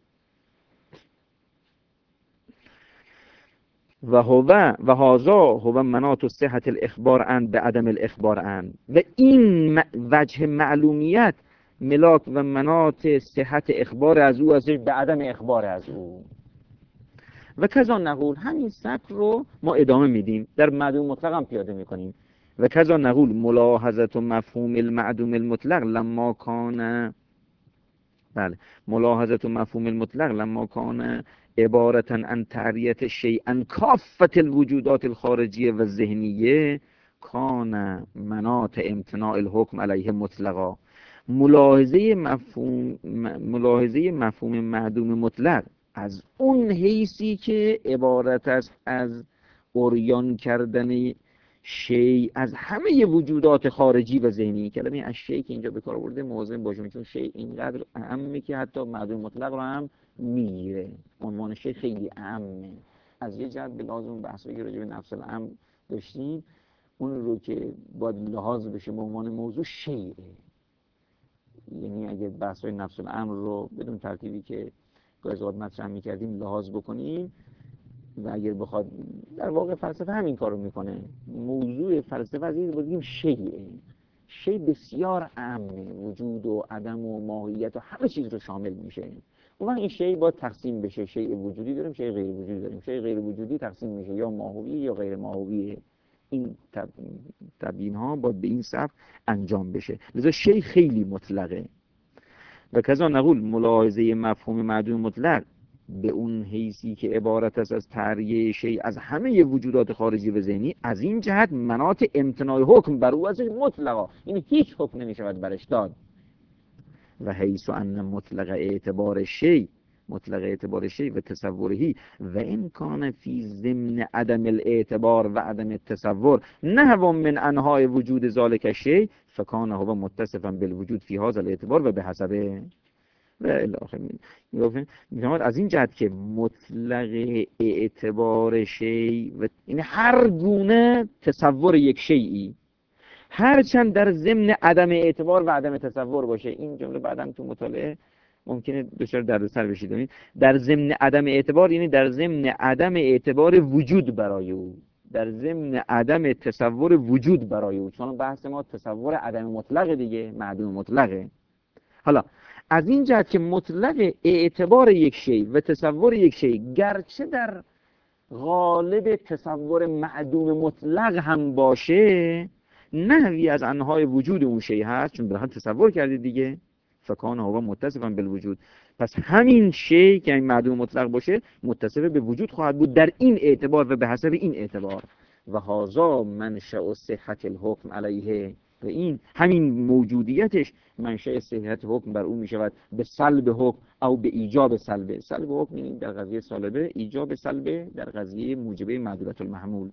و هذا هو مناط صحت الاخبار عن به عدم الاخبار عن. و این وجه معلومیت ملاک و مناط صحت اخبار از او است به عدم اخبار از او. و کذا نقول، همین سطر رو ما ادامه میدیم در معدوم مطلق هم پیاده میکنیم. و کذا نقول ملاحظه مفهوم المعدوم المطلق لما کان، بله، ملاحظه مفهوم المطلق لما کان عبارتا عن تعریت شیئا کافة الوجودات الخارجیه و ذهنیه کان مناط امتناع الحکم علیه مطلقا. ملاحظه مفهوم معدوم مطلق از اون حیثی که عبارت است از عریان کردن شیء از همه وجودات خارجی و ذهنی. کلمه از شیء که اینجا به کار برده مواظب باشیم، چون شیء اینقدر اعمه که حتی معدوم مطلق رو هم میگیره. عنوان شیء خیلی اعمه. از یه جهت به لازم بحثی که راجع به نفس الامر داشتیم، اون رو که باید لحاظ بشه به عنوان موضوع شیء. یعنی اگه بحث‌های نفس الامر رو بدون ترتیبی که گاهی مطرح می‌کردیم لحاظ بکنیم، و اگر بخواد در واقع فلسفه همین کارو میکنه، موضوع فلسفه از این بگیم شیء بسیار عامه، وجود و عدم و ماهیت و همه چیز رو شامل میشه. اون وقت این شیء باید تقسیم بشه. شیء وجودی داریم، شیء غیر وجودی داریم. شیء غیر وجودی تقسیم میشه یا ماهوی یا غیر ماهویه. این تبیین ها باید به این سبک انجام بشه. لذا شیء خیلی مطلقه. و کذا نقول ملاحظه مفهوم معدوم مطلق به اون حیثی که عبارت است از تعریه شیء از همه وجودات خارجی و ذهنی، از این جهت مناط امتناع حکم بر او ازش مطلقا، این هیچ حکم نمیشود برش داد. و حیث ان مطلق اعتبار شیء و تصورهی و این کان فی ضمن عدم الاعتبار و عدم التصور نحو من انواع وجود ذلک الشیء فکان هو متصفا بالوجود فی هذا الاعتبار و به حسبه و الی آخر. میگم از این جهت که مطلق اعتبار شیء و این هر گونه تصور یک شیئی هرچند در ضمن عدم اعتبار و عدم تصور باشه. این جمله بعداً تو مطالعه ممکنه دچار دردسر بشید. در ضمن عدم اعتبار یعنی در ضمن عدم اعتبار وجود برای او، در ضمن عدم تصور وجود برای او، چون بحث ما تصور عدم مطلق دیگه، معدوم مطلقه. حالا از این جهت که مطلق اعتبار یک شیء و تصور یک شیء گرچه در غالب تصور معدوم مطلق هم باشه، نحوی از انهای وجود اون شیء هست، چون بالاخره تصور کردید دیگه، فکان هو متصفا بالوجود. پس همین شیء که این معدوم مطلق باشه متصف به وجود خواهد بود در این اعتبار و به حسب این اعتبار. و هذا منشأ صحت الحکم علیه، و این همین موجودیتش منشأ صحت حکم بر او می شود به سلب حکم او به ایجاب سلبه. سلب حکم یعنی در قضیه سالبه، ایجاب سلبه در قضیه موجبه معدولة المحمول.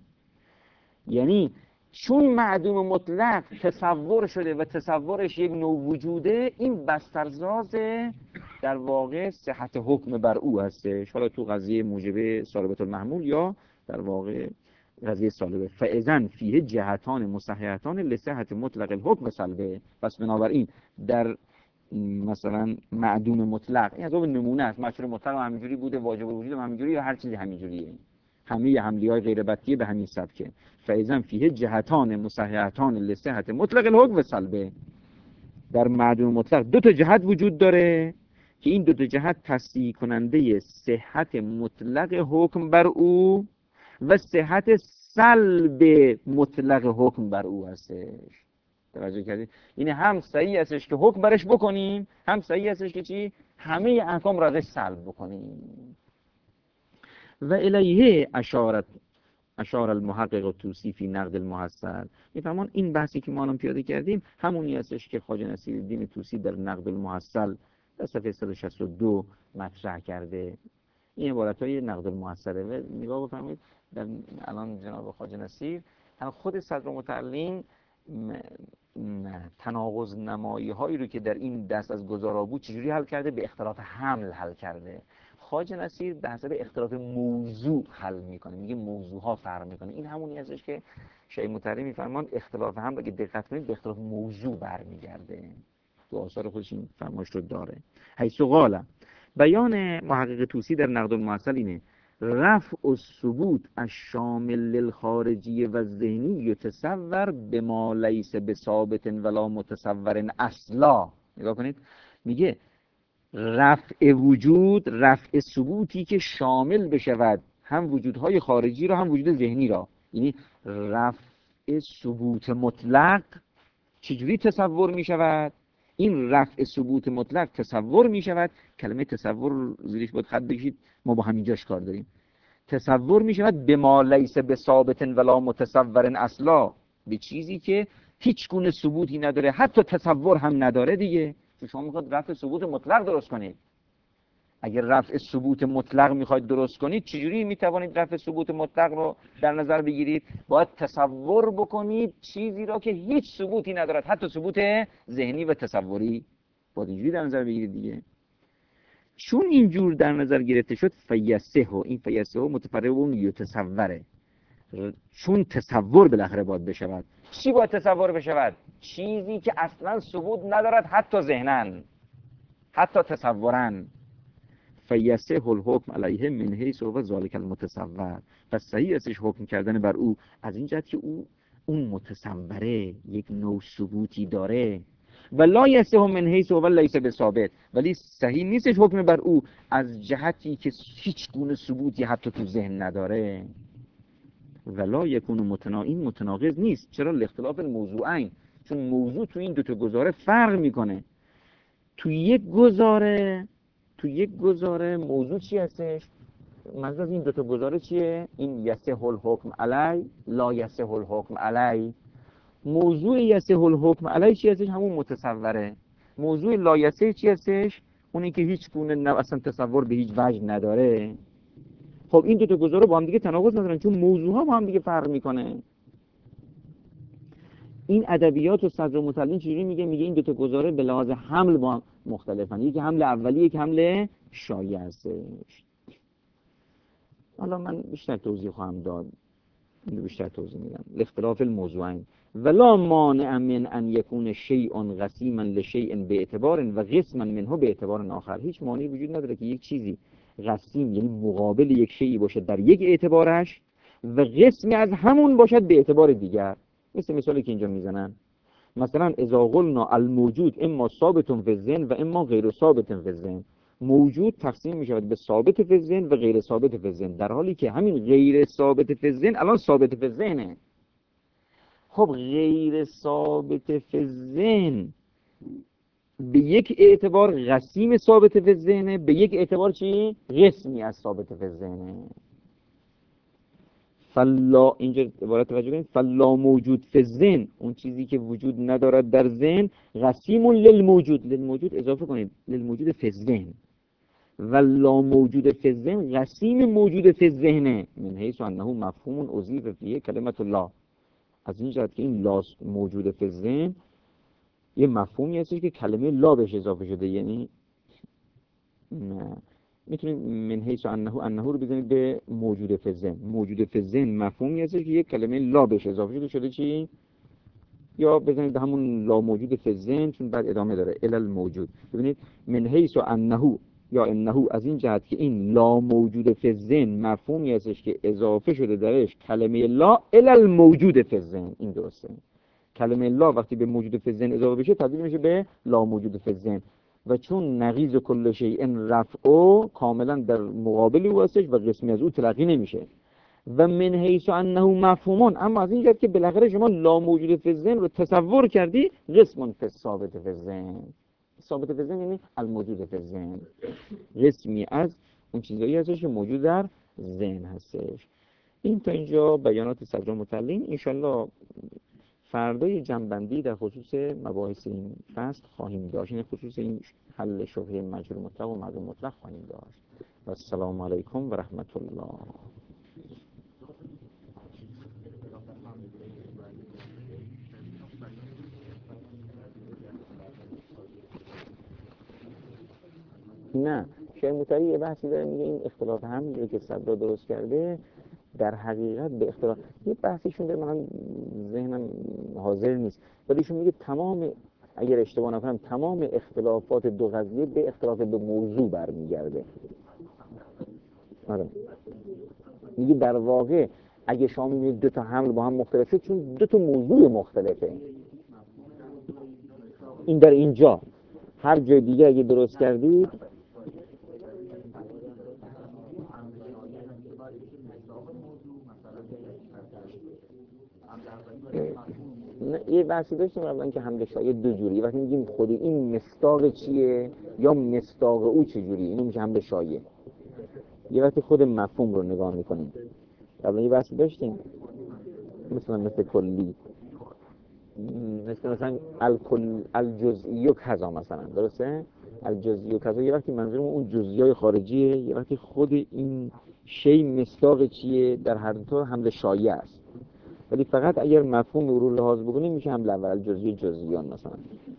یعنی چون معدوم مطلق تصور شده و تصورش یک نوع وجوده، این بسترساز در واقع صحت حکم بر او هستش، حالا تو قضیه موجبه سالبة المحمول یا در واقع قضیه سالبه. فاذن فیه جهتان مصححتان لصحت مطلق الحکم سلبه. پس بنابراین در مثلا معدوم مطلق، این از اون نمونه است، مجهول مطلق همینجوری بوده، واجب الوجود همینجوری، یا هر چیزی همینجوریه، همه حملی‌های غیر بطیه به همین سبکه. فاذن فیه جهتان مصححتان لصحت مطلق الحکم سلبه. در معدوم مطلق دو تا جهت وجود داره که این دو تا جهت تصحیح کننده صحت مطلق حکم بر او و صحت سلب مطلق حکم بر او هستش. توجه کردید؟ یعنی هم صحیح هستش که حکم برش بکنیم، هم صحیح هستش که چی؟ همه احکام را ازش سلب بکنیم. و الیه اشار المحقق الطوسی فی نقد المحصل. میفهمون این بحثی که ما الان پیاده کردیم همونی هستش که خواجه نصیرالدین طوسی در نقد المحصل در صفحه 162 مطرح کرده. این عبارت‌های نقد المؤثره و نگاه بفرمایید در الان جناب خواجه نصیر خود صدرالمتعلم تناقض نمایی هایی رو که در این دست از گزارا بود چجوری حل کرده؟ به اختلاف حمل حل کرده. خواجه نصیر به حسب اختلاف موضوع حل میکنه، میگه موضوع ها فرق میکنه. این همونی هستش که شیخ مطهری میفرمان اختلاف حمل اگه دقت کنید به اختلاف موضوع برمیگرده. تو آثار خودش این فرمایش رو داره. حیث قال بیان محقق طوسی در نقد المعسل اینه: رفع الثبوت الشامل للخارجی و ذهنی یتصور بما لیس بثابت ولا متصور اصلا. نگاه کنید، میگه رفع وجود، رفع ثبوتی که شامل بشود هم وجودهای خارجی را هم وجود ذهنی را، یعنی رفع ثبوت مطلق چجوری تصور می شود؟ این رفع ثبوت مطلق تصور می شود. کلمه تصور زیرش باید خط بکشید، ما با همینجاش کار داریم. تصور می شود به ما لیس به ثابت ولا متصور اصلا، به چیزی که هیچ گونه ثبوتی نداره، حتی تصور هم نداره دیگه. چون شما میخواد رفع ثبوت مطلق درست کنید. اگر رفع ثبوت مطلق میخواید درست کنید، چجوری میتوانید رفع ثبوت مطلق رو در نظر بگیرید؟ باید تصور بکنید چیزی را که هیچ ثبوتی ندارد، حتی ثبوت ذهنی و تصوری، باید اینجوری در نظر بگیرید دیگه. چون اینجور در نظر گرفته شد فیسه، این فیسه متفرق اون یتصوره، چون تصور بالاخره باید بشود. چی باید تصور بشود؟ چیزی که اصلا ثبوت ندارد، حتی ذهنن، حتی تصورن. فیسه الحکم علیه من حیث هو ذلک المتصور، پس صحیح استش حکم کردن بر او از این جهت که اون متصوره یک نوع ثبوتی داره. و لا یسه من حیث هو لیس بثابت، ولی صحیح نیستش حکم بر او از جهتی که هیچ گونه ثبوتی حتی تو ذهن نداره. ولا یکون این متناقض نیست. چرا؟ لاختلاف الموضوعین، چون موضوع تو این دوتا گزاره فرق میکنه. تو یک گزاره موضوع چی هستش؟ منظور از این دوتا گزاره چیه؟ این یصح الحکم علی، لا یصح الحکم علی. موضوع یصح الحکم علی چی هستش؟ همون متصوره. موضوع لا یصح چی هستش؟ اونی که هیچ گونه اصلا تصور به هیچ وجه نداره. خب این دوتا گزاره با هم دیگه تناقض ندارن، چون موضوع ها با هم دیگه فرق میکنه. این ادبیات و صدرالمتعلم چجوری میگه این دوتا گزاره به لحاظ حمل با هم مختلفن. یکی حمل اولی، یک حمل شایع هستش. حالا من بیشتر توضیح خواهم داد، بیشتر توضیح میدم. اختلاف الموضوعین ولا مانع من ان یکون شیء قسیما لشیء باعتبار و قسما منه باعتبار آخر. هیچ مانعی وجود نداره که یک چیزی قسیم، یعنی مقابل یک شیئی باشد در یک اعتبارش و قسمی از همون باشد به اعتبار دیگر. مثالی که اینجا میزنن، مثلا اذا قلنا الموجود اما ثابت فی الذهن و اما غیر ثابت فی الذهن، موجود تقسیم می شود به ثابت فی الذهن و غیر ثابت فی الذهن، در حالی که همین غیر ثابت فی الذهن الان ثابت فی الذهنه. خب غیر ثابت فی الذهن به یک اعتبار قسیم ثابت فی الذهن، به یک اعتبار چی؟ قسمی از ثابت فی الذهن. فلا، اینجا عبارت توجه کنید، فلا موجود فی الذهن، اون چیزی که وجود ندارد در ذهن، قسیم للموجود اضافه کنید، للموجود فی الذهن. ولا موجود فی الذهن قسیم موجود فی الذهن من حیث انه مفهوم اضیف فیه کلمت الله. از این جهت که این لا موجود فی الذهن یه مفهومی هستش که کلمه لا بهش اضافه شده، یعنی میتونید من حیث انه رو بزنید به موجود فی الذهن. موجود فی الذهن مفهومی هستش که یک کلمه لا بهش اضافه شده چی؟ یا بزنید همون لا موجود فی الذهن، چون بعد ادامه داره الی الموجود. ببینید من حیث انه یا انه، از این جهت که این لا موجود فی الذهن مفهومی هستش که اضافه شده درش کلمه لا الی الموجود فی الذهن. این درسته. کلمه لا وقتی به موجود فی الذهن اضافه بشه تبدیل میشه به لا موجود فی الذهن، و چون نقیض کل شیء رفع کاملا در مقابل او هستش و قسمی از او تلقی نمیشه. و من حیث انه مفهومون، اما از این جهت که بالاخره شما لا موجود فی الذهن رو تصور کردی، قسم فی ثابت فی الذهن. ثابت فی الذهن یعنی الموجود فی الذهن، قسمی از اون چیزایی هستش که موجود در ذهن هستش. این تا اینجا بیانات صدرالمتعلم. انشالله فردای جنبندی در خصوص مباحث این فصل خواهیم داشت، این خصوص این حل شبهه مجهول مطلق و معلوم مطلق خواهیم داشت. و السلام علیکم و رحمت الله. نه، شیخ موسوی یه بحثی داره، میگه این اختلاف حمل رو که صدرا درست کرده در حقیقت به اختلاف، یه بحثیشون داره من ذهنم حاضر نیست، ولی ایشون میگه تمام، اگر اشتباه نکنم، تمام اختلافات دو قضیه به اختلاف دو موضوع برمیگرده. آره، میگه در واقع اگه شما میبینید دو تا حمل با هم مختلفه، چون دو تا موضوع مختلفه. این در اینجا، هر جای دیگه اگه درست کردید یه بحثی داشتیم قبلا که حمل شایع دو جوری، وقتی میگیم خود این مصداق چیه یا مصداق او چجوری، اینو میشه حمل شایع. یه وقتی خود مفهوم رو نگاه میکنیم، قبلا یه بحثی داشتیم مثل کلی، مثلا الجزئی و کذا، مثلا درسته؟ الجزئی و کذا، یه وقتی منظورم اون جزئیای خارجیه، یه وقتی خود این شی مصداق چیه، در هر دو تا حمل شایع است. ولی فقط اگر مفهوم او رو لحاظ بکنیم میشه حمل اول جزئی جزئیان مثلا.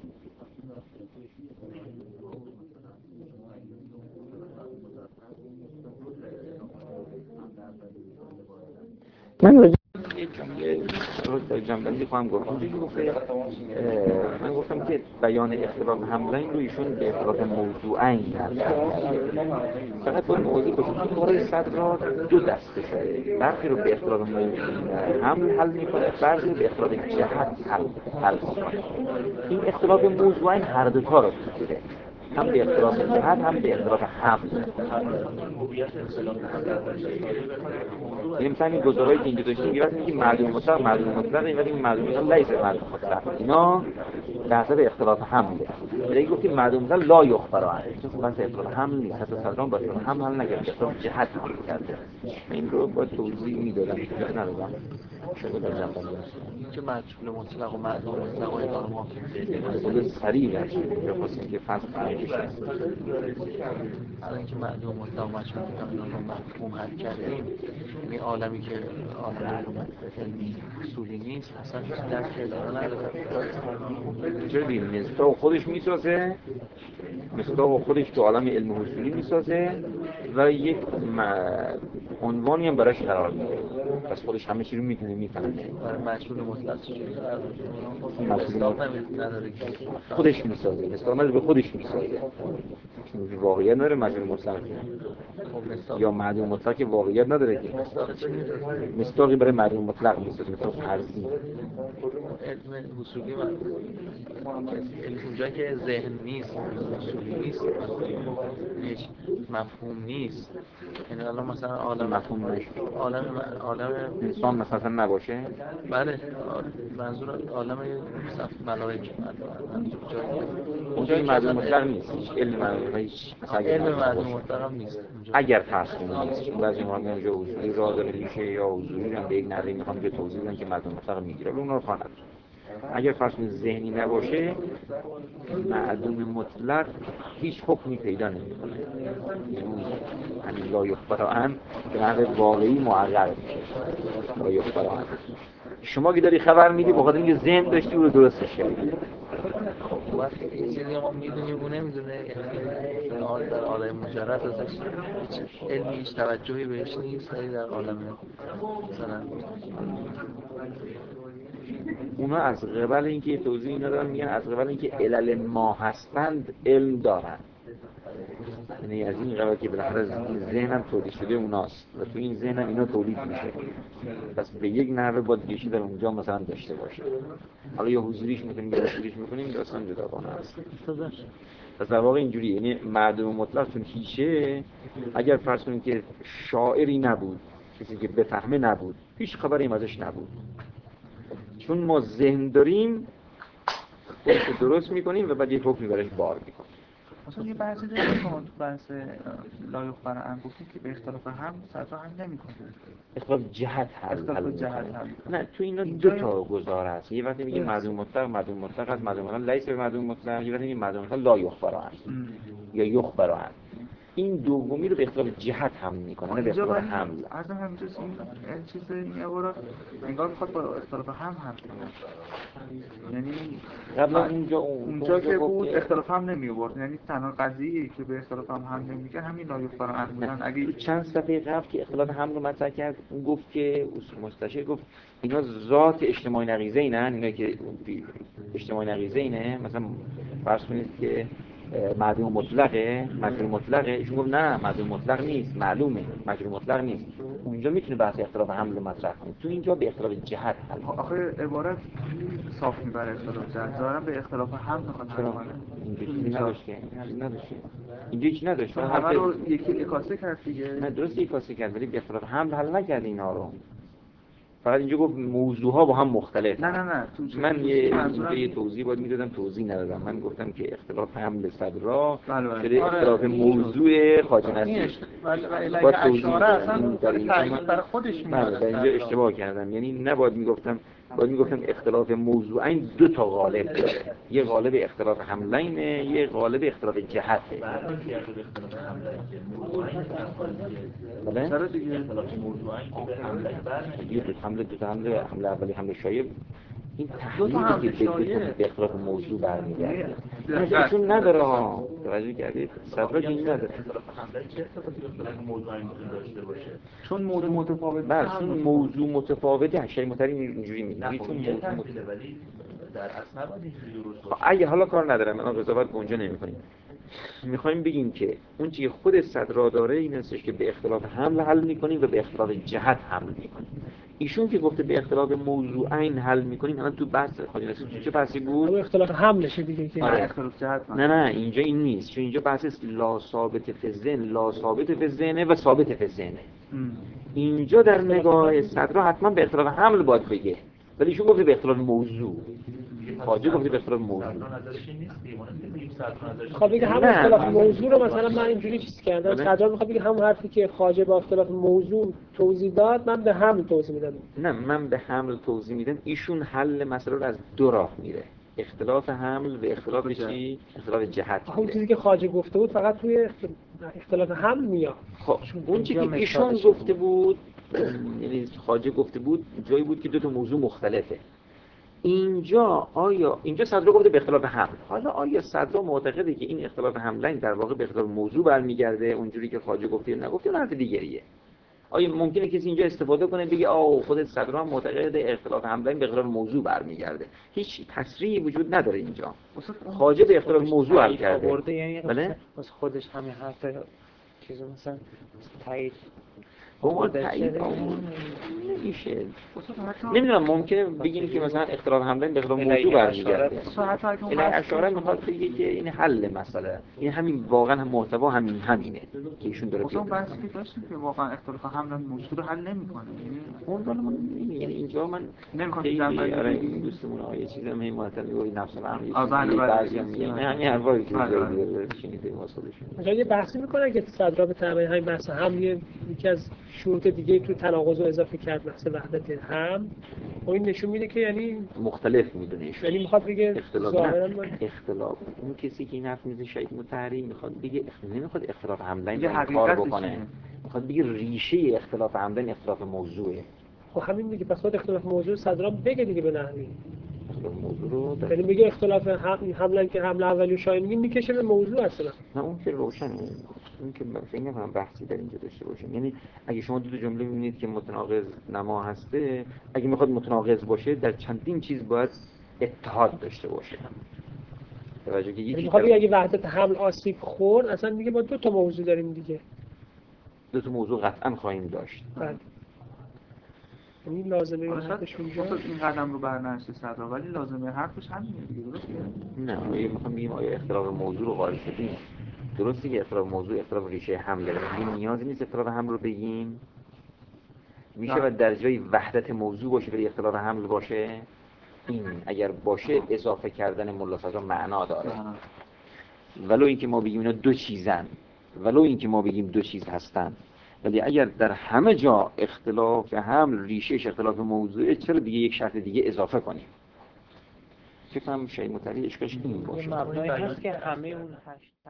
من راجع یک جمله رو در جنبندی خواهم گفت. من گفتم که بیان اختلاف حملین رو ایشون به اختلاف موضوعین فقط باید موضوع باشید که کارهای صدرا دو دسته شده، برخی رو به اختلاف حمل حل میکنه، برخی رو به اختلاف جهت حل میکنه. این اختلاف موضوعین هر دو تا رو میگیره، هم به اختلاف جهت هم به اختلاف حمل. مثلا این گزارهایی که اینجا داشتیم، یه وقتی میگیم معلوم مطلق، معلوم مطلق، این وقتی این معلوم مطلق لیس معلوم مطلق، اینا در حسب اختلاف حمله. ولی گفتیم معلوم مطلق لا یخبر عنه، چون بحث اختلاف حمل نیست، حتی صدران با اختلاف حمل حل نکرده، اختلاف جهت حل کرده. این رو با توضیح میدادم، ندادم شده در جنبندی که مجهول مطلق و معلوم مطلق و اینا رو ما خود سریع هست یا خواستیم که فصل کنیم بشه. الان اینکه معلوم مطلق و مجهول مطلق اینا رو مفهوم حل کردیم، این عالمی که عالم علمی اصولی نیست اصلا هیچ درک اداره نداره. چرا بیم مصداق خودش میسازه، مصداق خودش تو عالم علم اصولی میسازه و یک عنوانی هم براش قرار میده، پس خودش همه چی رو میتونه میفهمه. برای مجهول مطلق چجوری مصداق نداره که خودش میسازه، مصداق به خودش میسازه، چون واقعیت نداره مجهول مطلق یا معلوم مطلق که واقعیت نداره که مصداقی برای معلوم مطلق میسازه، مثلا فرضی علم اصولی و اونجایی که ذهن نیست، اصولی نیست، هیچ مفهوم نیست. یعنی الان مثلا عالم مفهوم نشه، عالم انسان مثلا نباشه. بله، منظور عالم ملائکه، اونجایی معلوم مطلق نیست، هیچ علم معلوم، هیچ علم معلوم مطلق هم نیست اگر فرض کنیم نیست، چون بعضی موقع اونجا اصولی را داره میشه یا حضوری هم به یک نحوی میخوام که توضیح بدن که معلوم مطلق میگیره، اون رو خواهد. اگر فرض کنیم ذهنی نباشه، معلوم مطلق هیچ حکمی پیدا نمیکنه، یعنی لا یخبر عنه به نحو واقعی معرر میشه. لا یخبر عنه شما که داری خبر میدی بخاطر اینکه ذهن داشتی او رو درستش کردی. وقتی این چیزی ما میدونیم اون نمیدونه، یعنی در عالم مجرد ازش هیچ علمی هیچ توجهی بهش نیست، ولی در عالم مثلا اونا از قبل اینکه توضیح ندارن میگن از قبل اینکه علل ما هستند علم دارن، یعنی از این قبل که بالاخره ذهن هم تولید شده اوناست و تو این ذهن هم اینا تولید میشه، پس به یک نحوه باید گیشی در اونجا مثلا داشته باشه. حالا یا حضوریش میکنیم یا حضوریش میکنیم داستان جداگانه است. پس در واقع اینجوری، یعنی معدوم مطلق چون هیچه، اگر فرض کنیم که شاعری نبود، کسی که بفهمه نبود، هیچ خبری ازش نبود، چون ما ذهن داریم خودش رو درست میکنیم و بعد یک حکمی برش بار میکنیم. مثلا یه بحثی داریم که تو بحث لا یخبر عنه گفتیم که به اختلاف هم صدرا هم نمیکنه، اختلاف جهت اختلاف جهت هم. نه تو اینا دو تا گزاره هست، یه وقتی میگیم معلوم مطلق، معلوم مطلق از معلوم مطلق لیس به معلوم مطلق، یه وقتی میگیم معلوم مطلق لا یخبر عنه یا یخبر عنه. این دومی رو به اختلاف جهت حمل میکنه نه به اختلاف حمل. عرضم همینجاست این چیز این عبارت انگار میخواد با اختلاف حمل کنه. یعنی قبلا اونجا که بود اختلاف هم نمی آورد، یعنی تنها قضیه‌ای که به اختلاف هم حمل نمی‌کنه همین لایحه‌فر عقل بودن. اگه چند صفحه قبل که اختلاف حمل رو مطرح کرد اون گفت که اصول مستشار گفت اینا ذات اجتماعی نقیضه اینن، اینا که اجتماعی نقیضه اینه، مثلا فرض کنید که معدوم مطلقه، مجرور مطلقه، ایشون گفت نه مجرور مطلق نیست، معلومه مجرور مطلق نیست. اونجا میتونه بحث اختلاف حمل رو مطرح کنه، تو اینجا به اختلاف جهت حل. آخه عبارت صاف میبره اختلاف جهت، ظاهرا به اختلاف حمل میخواد حل کنه. اینجا چیزی نداشته، اینجا هیچ نداشت. همه رو یکی اکاسه کرد دیگه. نه درست اکاسه کرد ولی به اختلاف حمل حل نکرد اینا رو. فقط اینجا گفت موضوعها با هم مختلف. نه من یه توضیح باید میدادم، توضیح ندادم. من گفتم که اختلاف حمل صدرا شده اختلاف موضوع خواجه نصیر. باید اشاره اصلا برای خودش میاد. اینجا اشتباه کردم، یعنی نباید میگفتم، باید میگفتم اختلاف موضوعین دو تا غالب داره، یه غالب اختلاف حملینه، یه غالب اختلاف جهته. بله؟ چرا دیگه اختلاف موضوعین که حمله اولی حمله شایع این تحلیلی که به اختلاف موضوع برمیگرده ایشون نداره ها، توجه کردید؟ صدراک این نداره. اختلاف حمله چه اختلاف موضوعین داشته باشه؟ چون موضوع متفاوته. بله چون موضوع متفاوته. شیء متری اینجوری میگه چون موضوع ولی در اصل نباید اینجوری درست باشه. اگه حالا کار ندارم من قضاوت به اونجا نمی‌کنیم. میخوایم بگیم که اون چیزی که خود صدرا داره این هستش که به اختلاف حمل حل میکنیم و به اختلاف جهت حمل میکنیم. ایشون که گفته به اختلاف موضوعین حل میکنیم، الان تو بحث خواجه نصیر چه بحثی بود؟ اختلاف حملشه دیگه که اختلاف جهت. نه اینجا این نیست، چون اینجا بحث لا ثابت فی الذهن، لا ثابت فی الذهن و ثابت فی الذهن. اینجا در نگاه صدرا حتما به اختلاف حمل باید بگه، ولی ایشون گفته به اختلاف موضوع. خواجه گفته به اختلاف موضوع. خب بگه همون اختلاف موضوع رو مثلا من اینجوری چیز کردم، صدرا میخواد بگه همون حرفی که خواجه با اختلاف موضوع توضیح داد من به حمل توضیح میدم. نه من به حمل توضیح میدم، ایشون حل مسئله رو از دو راه میره، اختلاف حمل و اختلاف چی؟ اختلاف جهت. اون چیزی که خواجه گفته بود فقط توی اختلاف حمل میاد. خب اون چیزی که ایشون گفته بود، یعنی خواجه گفته بود جایی بود که دو تا موضوع مختلفه. اینجا صدرا گفته به اختلاف حمل. حالا آیا صدرا معتقده که این اختلاف حملین در واقع به اختلاف موضوع برمیگرده اونجوری که خواجه گفته یا نگفته؟ اون حرف دیگریه. آیا ممکنه کسی اینجا استفاده کنه بگه خود صدرا معتقد اختلاف حملین به اختلاف موضوع برمیگرده؟ هیچ تصریحی وجود نداره اینجا. خواجه به اختلاف موضوع حل کرده. یعنی بله؟ خودش همین حرف چیزو مثلا تایید با تایید نمیشه. نمیدونم ممکنه بگیم که مثلا اختلاف حملین به اختلاف موضوع برمیگرده. این اشاره میخواد بگه که این حل مسئله، این همین واقعا هم محتوا همینه که ایشون داره اون بحثی که داشتیم که واقعا اختلاف حمل موضوع رو حل نمیکنه. یعنی اینجا من نمیخوام این دوستمون آیه چیزی هم معطل میگه نفس الامر بعضیا میگن همین حرفایی که شنیدیم واسه یه بحثی میکنه که صدرا به تبع همین بحث هم یکی از شروط دیگه تو تناقض رو اضافه کرد، بحث وحدت هم. و این نشون میده که یعنی مختلف میدونه ایشون، یعنی میخواد بگه اختلاف اون کسی که این حرف میزنه شیء متحری میخواد بگه نمیخواد اختلاف حملین کار بکنه، میخواد بگه ریشه اختلاف حملین اختلاف موضوعه. خب همین دیگه، پس خود اختلاف موضوع صدرا بگه دیگه به نحوی اختلاف موضوع رو یعنی میگه اختلاف حملین که حمل اولی و شایع میکشه به موضوع اصلا. نه اون که روشنه، اون که فکر نمی‌کنم بحثی در اینجا داشته باشیم. یعنی اگه شما دو جمله می‌بینید که متناقض نما هسته، اگه میخواد متناقض باشه در چندین چیز باید اتحاد داشته باشه. توجه که یکی اگه وحدت حمل آسیب خورد اصلا دیگه با دو تا موضوع داریم دیگه. دو تا موضوع قطعا خواهیم داشت. بله. یعنی لازمه حرفش اونجا این قدم رو برنشه صدرا، ولی لازمه حرفش همینه دیگه، درسته؟ نه میخوام بگیم آیا اختلاف موضوع رو قائل شدیم؟ درسته که اختلاف موضوع اختلاف ریشه حمل داره، ولی نیازی نیست اختلاف حمل رو بگیم. میشه و در جای وحدت موضوع باشه ولی اختلاف حمل باشه. این اگر باشه اضافه کردن ملا صدرا معنا داره. ولو اینکه ما بگیم اینا دو چیزن، ولو اینکه ما بگیم دو چیز هستن، ولی اگر در همه جا اختلاف حمل ریشهش اختلاف موضوعه، چرا دیگه یک شرط دیگه اضافه کنیم؟ فکر کنم شیء متعلی اشکالش این باشه. مبنایی هست که همه اون